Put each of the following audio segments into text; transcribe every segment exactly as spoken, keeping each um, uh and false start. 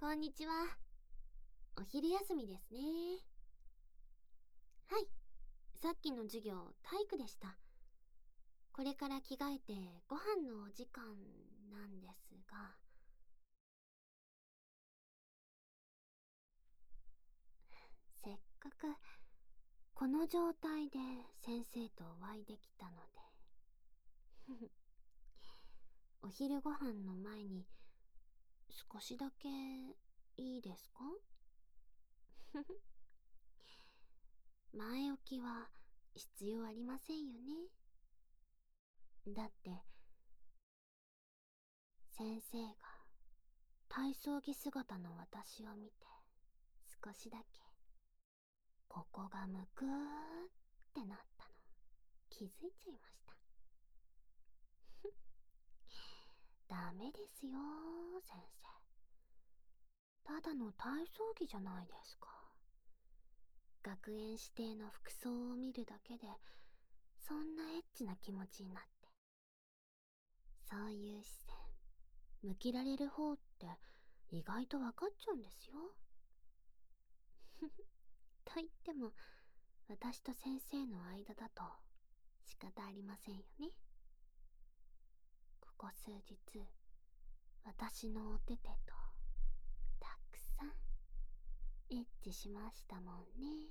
こんにちは。お昼休みですね。はい。さっきの授業、体育でした。これから着替えてご飯のお時間なんですが。せっかくこの状態で先生とお会いできたのでお昼ご飯の前に少しだけいいですか？前置きは必要ありませんよね。だって先生が体操着姿の私を見て少しだけここがむくーってなったの気づいちゃいました。ダメですよ先生。ただの体操着じゃないですか。学園指定の服装を見るだけでそんなエッチな気持ちになって、そういう視線向けられる方って意外と分かっちゃうんですよ。と言っても私と先生の間だと仕方ありませんよね。ここ数日私のお手手とたくさんエッチしましたもんね。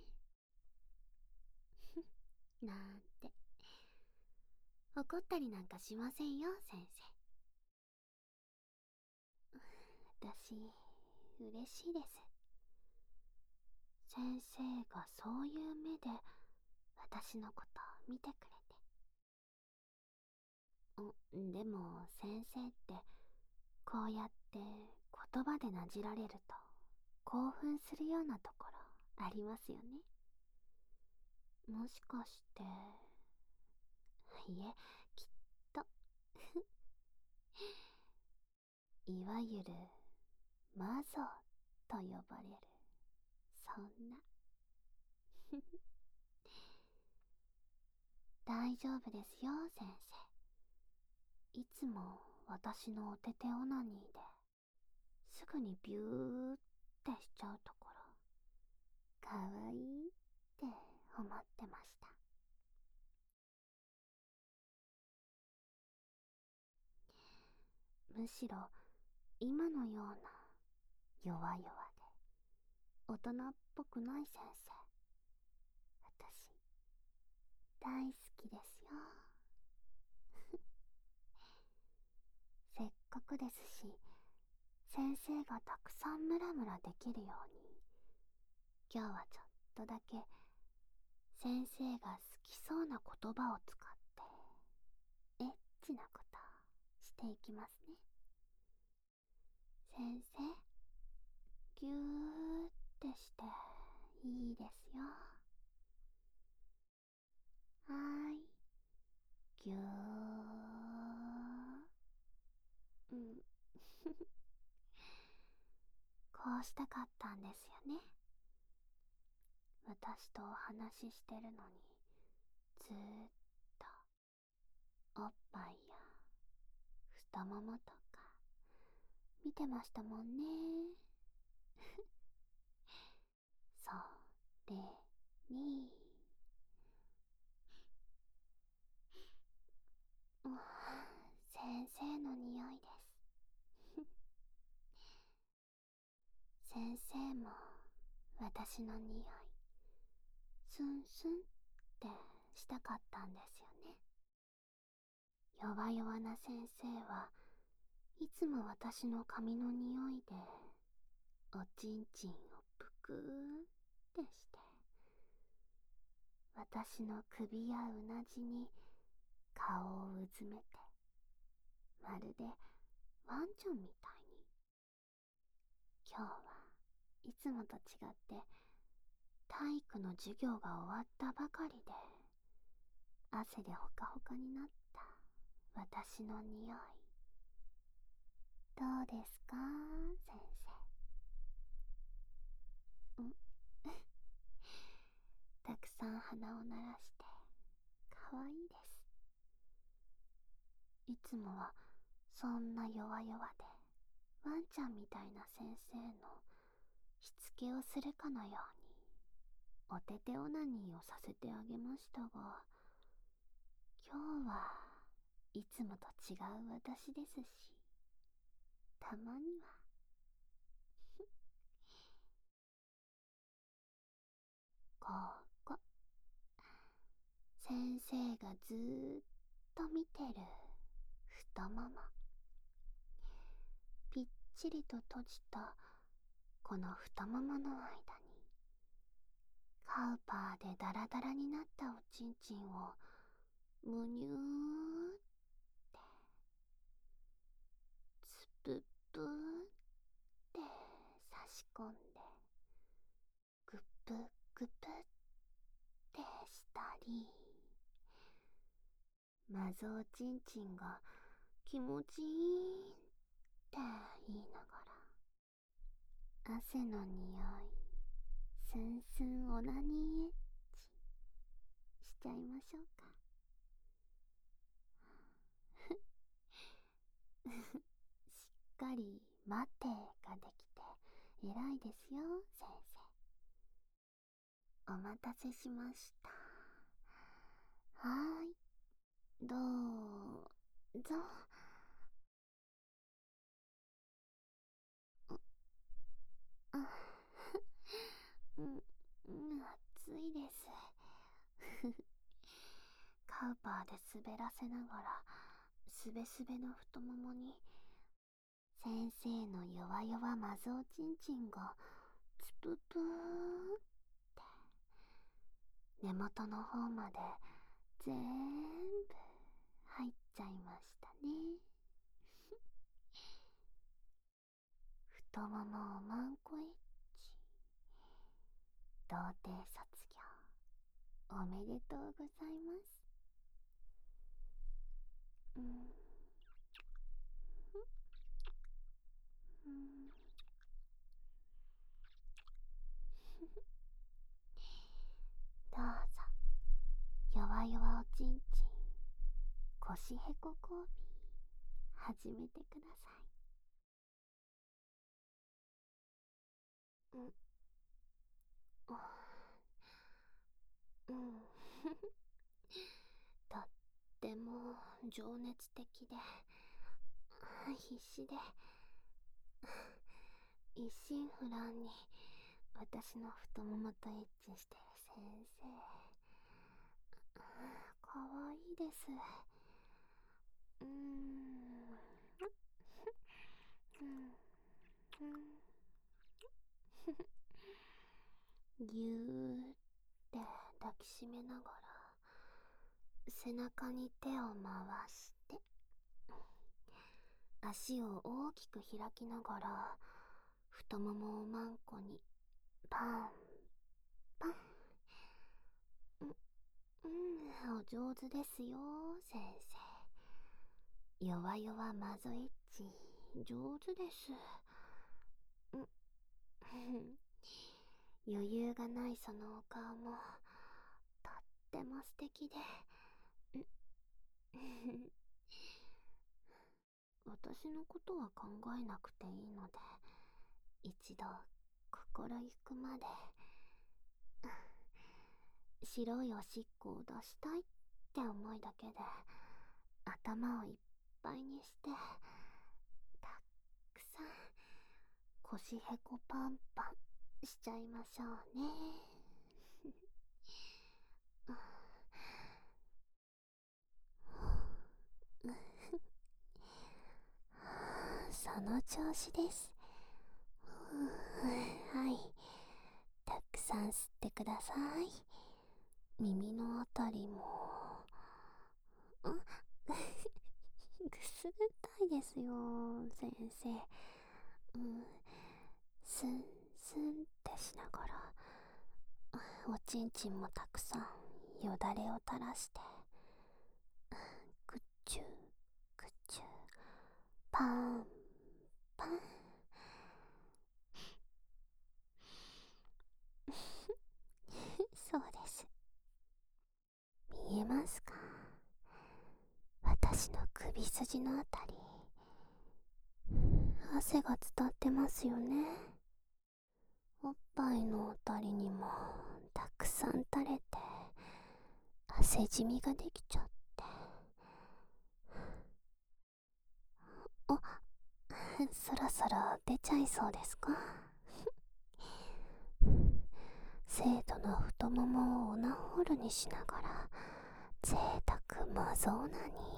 なんて怒ったりなんかしませんよ先生。私嬉しいです。先生がそういう目で私のことを見てくれて。んでも先生ってこうやって言葉でなじられると興奮するようなところありますよね。もしかしていえ、きっといわゆる魔女と呼ばれるそんな大丈夫ですよ先生。いつも私のお手手オナニーですぐにビューってしちゃうところかわいいって思ってました。むしろ今のような弱々で大人っぽくない先生、私大好きですよ。せっかくですし先生がたくさんムラムラできるように今日はちょっとだけ先生が好きそうな言葉を使ってエッチなことしていきますね。先生ぎゅーってしていいですよ。はーい、ぎゅー。うんこうしたかったんですよね。私とお話ししてるのにずーっとおっぱいや太ももとか見てましたもんね。それにうん先生の匂いです。先生も私の匂いスンスンってしたかったんですよね。弱々な先生はいつも私の髪の匂いでおちんちんをぷくーってして私の首やうなじに顔をうずめてまるでワンちゃんみたいに。今日はいつもと違って体育の授業が終わったばかりで汗でほかほかになった私の匂いどうですか先生。んたくさん鼻を鳴らしてかわいいです。いつもはそんな弱々でワンちゃんみたいな先生のしつけをするかのようにおててオナニーをさせてあげましたが、今日はいつもと違う私ですし、たまにはここ、先生がずーっと見てる太もも、ぴっちりと閉じたこの太ももの間に、カウパーでダラダラになったおちんちんをむにゅーってつぷぷーって差し込んで、グップグップってしたり、まずおちんちんが気持ちいいって言いながら、汗の匂いスンスンオナニーエッチしちゃいましょうか。しっかり待てができて偉いですよ、先生。お待たせしました。はーい、どうぞ。あ、うん、うん、暑いです。カウパーで滑らせながら、すべすべの太ももに、先生の弱々まずおちんちんが、つぷぷーって根元の方までぜーんぶ入っちゃいましたね。太ももをまんこエッチ。童貞卒業おめでとうございます。うん、うん、どうぞ、弱々おちんちん腰へこ交尾始めてください。うん、うん、とっても情熱的で必死で一心不乱に私の太ももとエッチしてる先生、かわいいです。うーん、うん、うん、ぎゅーって抱きしめながら背中に手を回して足を大きく開きながら太ももをまんこにパンパン。うん、うん、お上手ですよ、先生。弱々まぞエッチ上手です。うん、余裕がないそのお顔もとっても素敵で、うん、私のことは考えなくていいので、一度心ゆくまで白いおしっこを出したいって思いだけで頭をいっぱいにして、たくさん腰へこパンパンしちゃいましょうね。その調子です。はい、たくさん吸ってください。耳のあたりも、あくすぐったいですよ、先生。うん、スンスンってしながらおちんちんもたくさんよだれを垂らして、くっちゅくっちゅパンパンそうです。見えますか？私の首筋のあたり、あ汗が伝ってますよね。おっぱいのあたりにもたくさん垂れて汗じみができちゃって。あ、そろそろ出ちゃいそうですか？生徒の太ももをオナホールにしながら贅沢無造な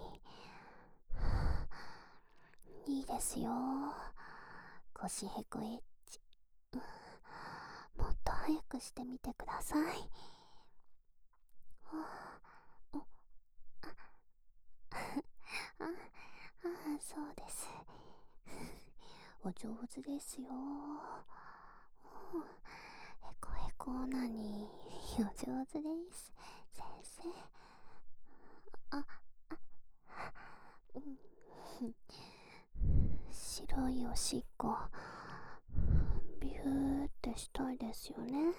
に。いいですよ。腰へこエッチ、もっと早くしてみてください。おあああ、そうです。お上手ですよ。へこへこなにお上手です、先生。あ、うん、白いおしっこビューってしたいですよね。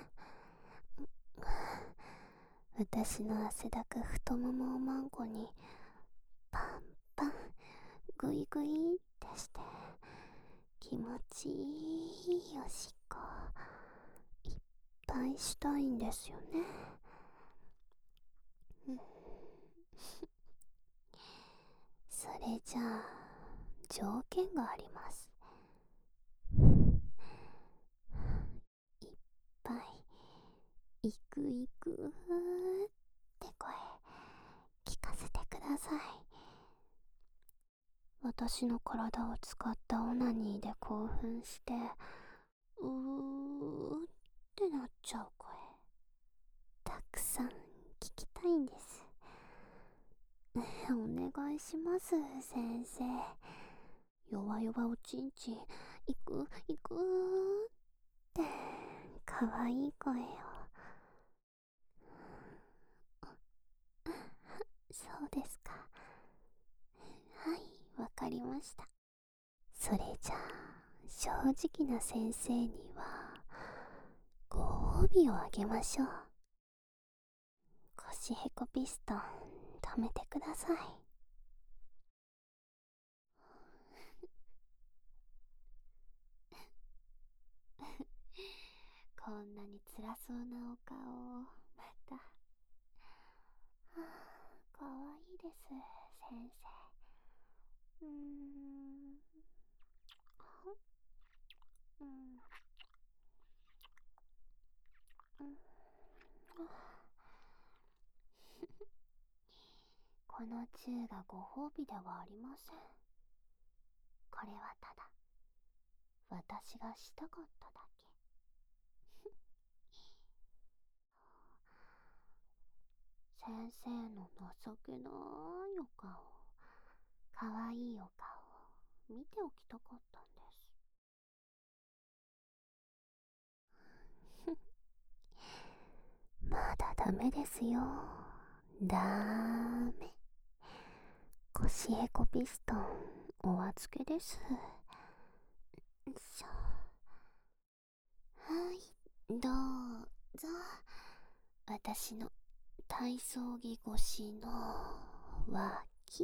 私の汗だく太ももをマンコにパンパングイグイってして気持ちいいおしっこいっぱいしたいんですよね。それじゃあ条件があります。いっぱいいくいくって声聞かせてください。私の体を使ったオナニーで興奮してうーってなっちゃう声たくさん聞きたいんです。お願いします先生。弱々おちんちんいくいくってかわいい声を。そうですか。はい、わかりました。それじゃあ正直な先生にはご褒美をあげましょう。腰へこピストン止めてください。こんなに辛そうなお顔をまた。はあ、かわいいです先生。うーんうんうんこのチューがご褒美ではありません。これはただ私がしたかっただけ。先生の情けないお顔、かわいいお顔見ておきたかったんです。まだダメですよ。ダメ。腰へこピストンお預けです。よいしょ。はい、どうぞ。私の体操着越しの脇、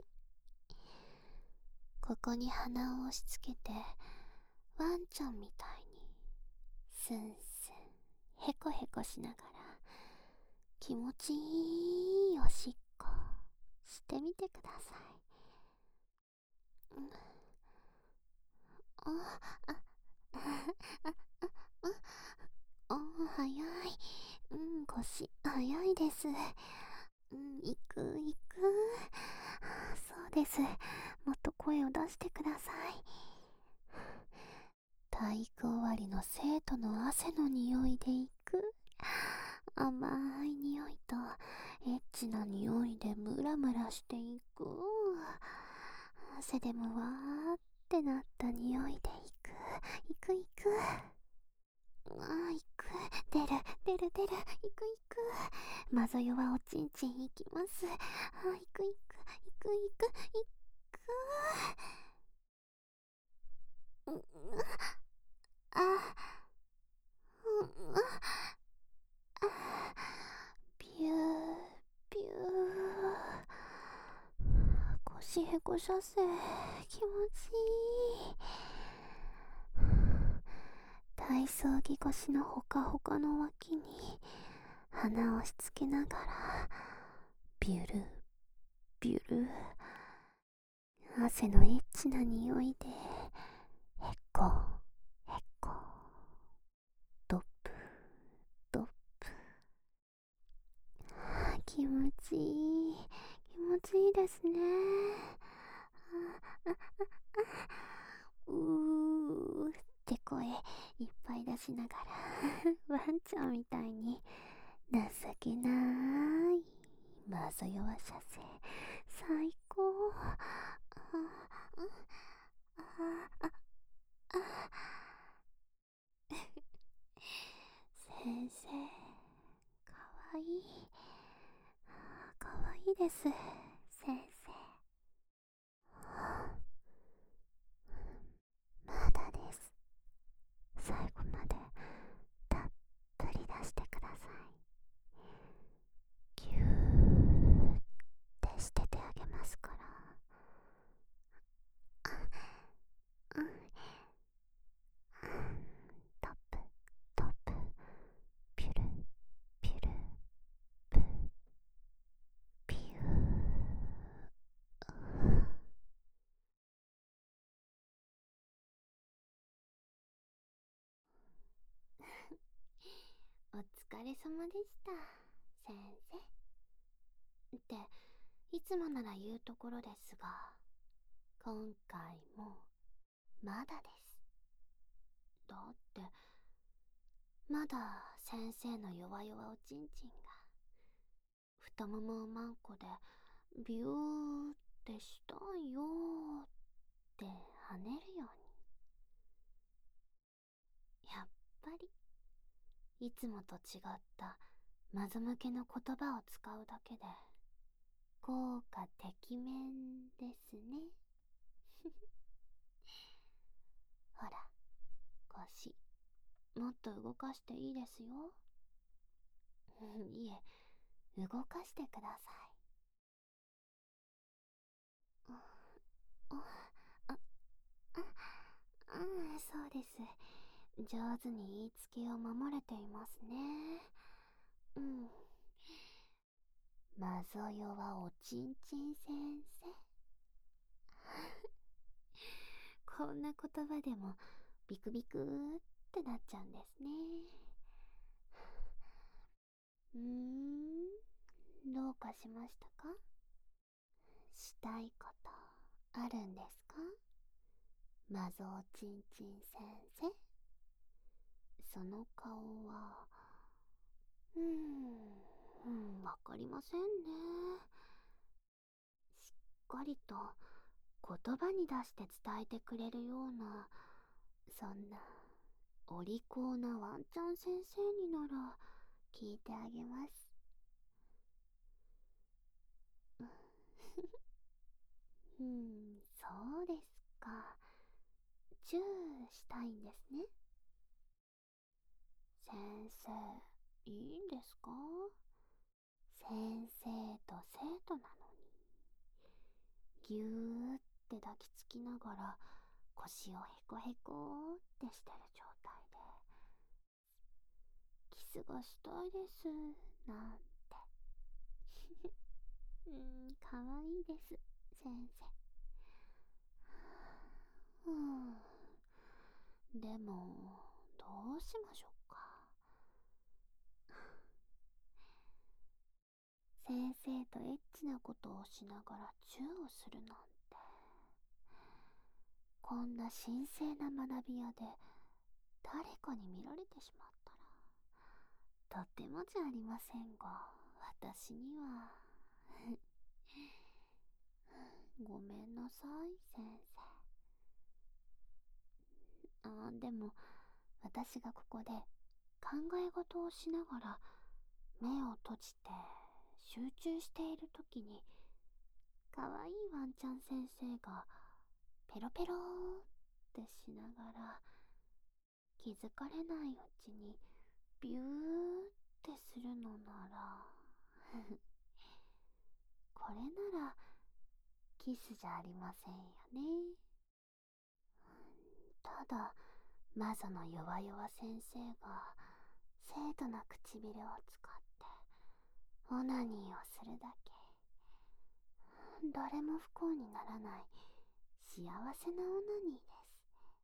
ここに鼻を押し付けてワンちゃんみたいにスンスンへこへこしながら気持ちいいおしっこしてみてください。うん、ああああああ早い。うん、腰早いです。うん、行く行く。そうです。もっと声を出してください。体育終わりの生徒の汗の匂いで行く。甘い匂いとエッチな匂いでムラムラしていく。汗でもわーってなった匂いで行く行く行く。ああ、行く。出る出る出る。行く行く。まぞよはおちんちん行きます。ああ、行く行く行く行く行く。うん、あうんあビュービュー腰へこ射精気持ちいい。 体操着越しのほかほかの脇に鼻をしつけながら、ビュルビュル、汗のエッチな匂いで、へっこへっこ、ドップドップ。気持ちいい、気持ちいいですね。あああうーって声いっぱい出しながらワンちゃんみたいに情けなーいまぞよわ射精最高。あああああ先生かわいい、かわいいです先生。まだです。最後までたっぷり出してください。ぎゅーってしててあげますから。うん、トップトップ、ピュルピュル、プピュー。お疲れ様でした、先生。って、いつもなら言うところですが、今回もまだです。だって、まだ先生の弱々おちんちんが、太ももをまんこで、ビューってしたいよーって跳ねるように。やっぱり、いつもと違ったまず向けの言葉を使うだけで、効果てきめんですね。ほら、腰、もっと動かしていいですよ。いえ、動かしてください。あ、あ、あ、うん、そうです。上手に言いつけを守れていますね。うん。まぞよはおちんちん先生。こんな言葉でもビクビクってなっちゃうんですね。うーん、どうかしましたか？したいことあるんですか？まぞおちんちん先生。その顔は、うーん、うん、わかりませんね。しっかりと言葉に出して伝えてくれるような、そんなお利口なワンちゃん先生になら聞いてあげます。うん、そうですか。チューしたいんですね。先生、いいんですか？先生と生徒なのに。ぎゅーって抱きつきながら腰をへこへこってしてる状態で、キスがしたいですなんて。うーん、かわいいです先生。うーん、でもどうしましょうか。先生とエッチなことをしながらチューをするなんて、こんな神聖な学び屋で誰かに見られてしまったらとてもじゃありませんが、私にはごめんなさい先生。あーでも、私がここで考え事をしながら目を閉じて集中しているときに、かわいいワンちゃん先生がペロペローってしながら、気づかれないうちにビューってするのならこれならキスじゃありませんよね。ただ魔女の弱々先生が生徒の唇を使ってオナニーをするだけ。誰も不幸にならない幸せなオナニーです。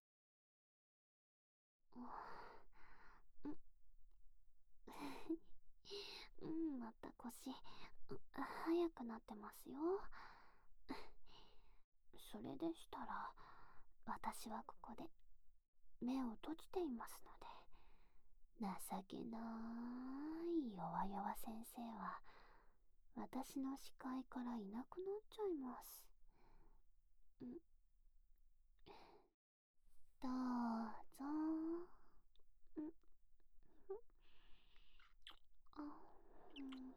うん、また腰、う速くなってますよ。それでしたら、私はここで目を閉じていますので、情けない弱々先生は、私の視界からいなくなっちゃいます。んどうぞ。んあうん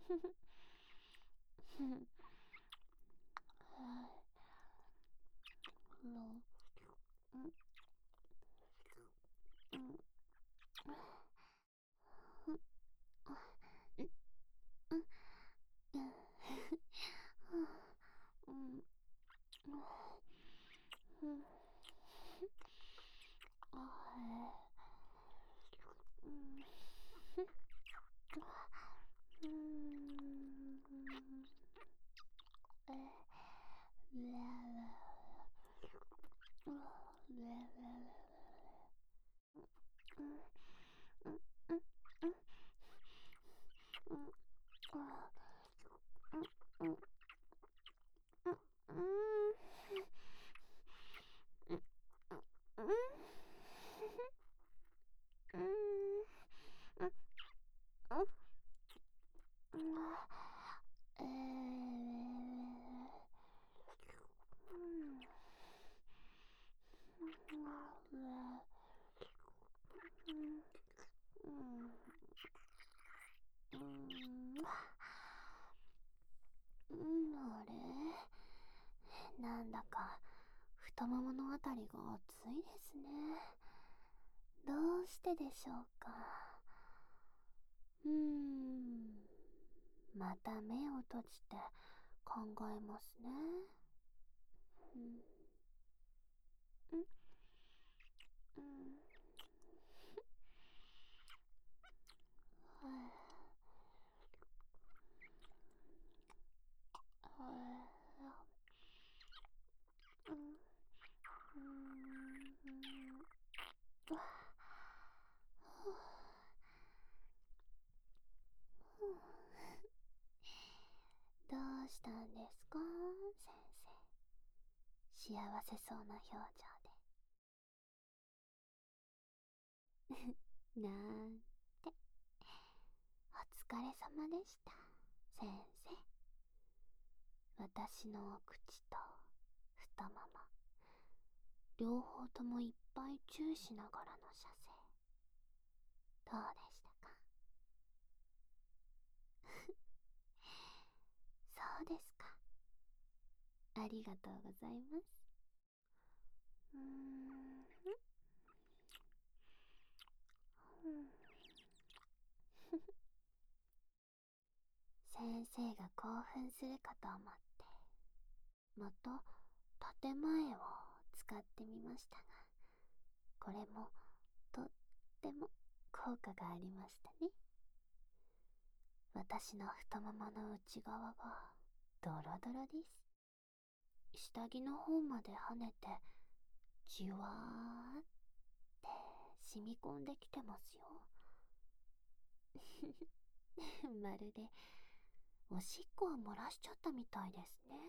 ふんのんんあれ、なんだか太もものあたりが熱いですね。どうしてでしょうか。うーん、また目を閉じて考えますね。うん、うん、うん、はい、はい、うん、うん、うわ、ふうどうしたんですか、先生。幸せそうな表情で。なんて。お疲れ様でした、先生。私の口と太もも、両方ともいっぱいチューしながらの射精。どうでしたか？そうですか。ありがとうございます。うーん、うん、先生が興奮するかと思って、また建前を使ってみましたが、これもとっても効果がありましたね。私の太ももの内側がドロドロです。下着の方まで跳ねて、じわーって染み込んできてますよ。まるでおしっこを漏らしちゃったみたいですね。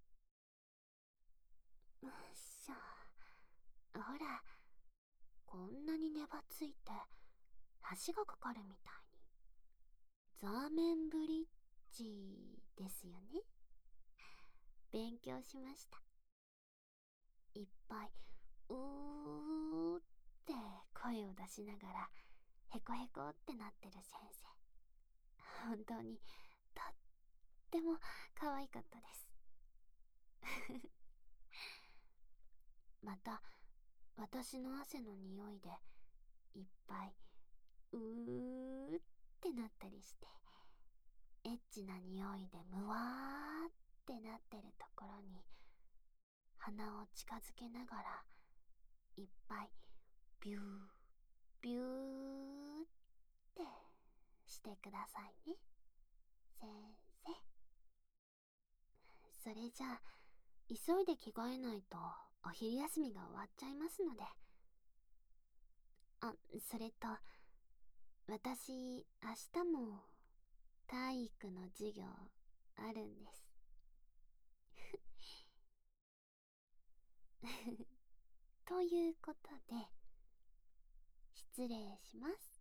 よっしゃ。ほら、こんなに粘ついて橋がかかるみたいに。ザーメンブリッジですよね。勉強しました。いっぱいうーって声を出しながらヘコヘコってなってる先生、本当にとっても可愛かったです。また私の汗の匂いでいっぱいうーってなったりして、エッチな匂いでムワーってなってるところに鼻を近づけながらいっぱいビュくださいね、先生。それじゃあ、急いで着替えないとお昼休みが終わっちゃいますので。あ、それと、私、明日も体育の授業あるんです。ということで、失礼します。